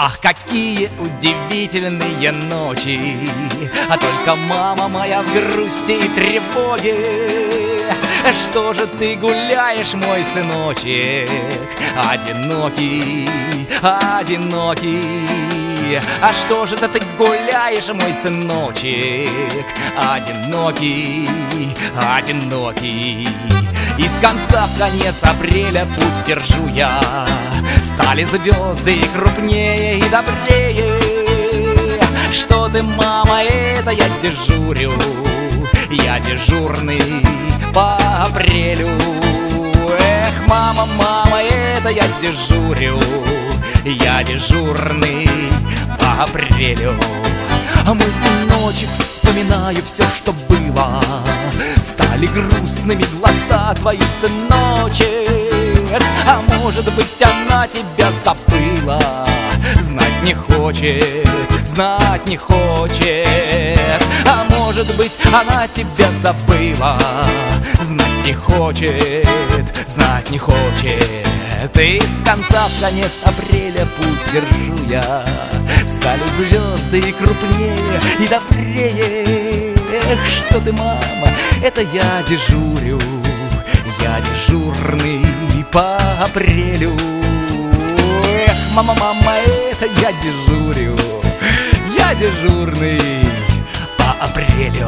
Ах, какие удивительные ночи, а только мама моя в грусти и тревоге. Что же ты гуляешь, мой сыночек, одинокий, одинокий? А что же ты гуляешь, мой сыночек, одинокий, одинокий? Из конца в конец апреля путь держу я. Стали звезды и крупнее, и добрее. Что ты, мама, это я дежурю, я дежурный по апрелю. Эх, мама, мама, это я дежурю, я дежурный по апрелю. А мой сыночек, вспоминаю все, что было. Стали грустными глаза твои, сыночек. А может быть, она тебя забыла, знать не хочет, знать не хочет. А может быть, она тебя забыла, знать не хочет, знать не хочет. И с конца в конец апреля путь держу я. Стали звезды и крупнее, и добрее. Эх, что ты, мама, это я дежурю, я дежурный по апрелю. Эх, мама, мама, это я дежурю, я дежурный по апрелю.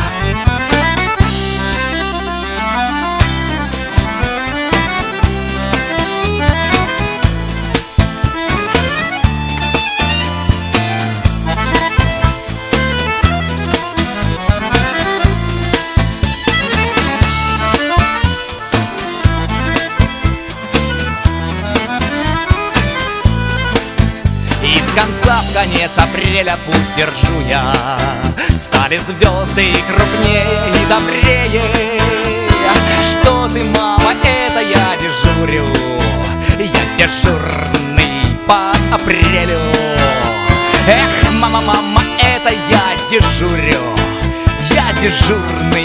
С конца в конец апреля путь держу я. Стали звезды и крупнее, и добрее. Что ты, мама, это я дежурю, я дежурный по апрелю. Эх, мама, мама, это я дежурю, я дежурный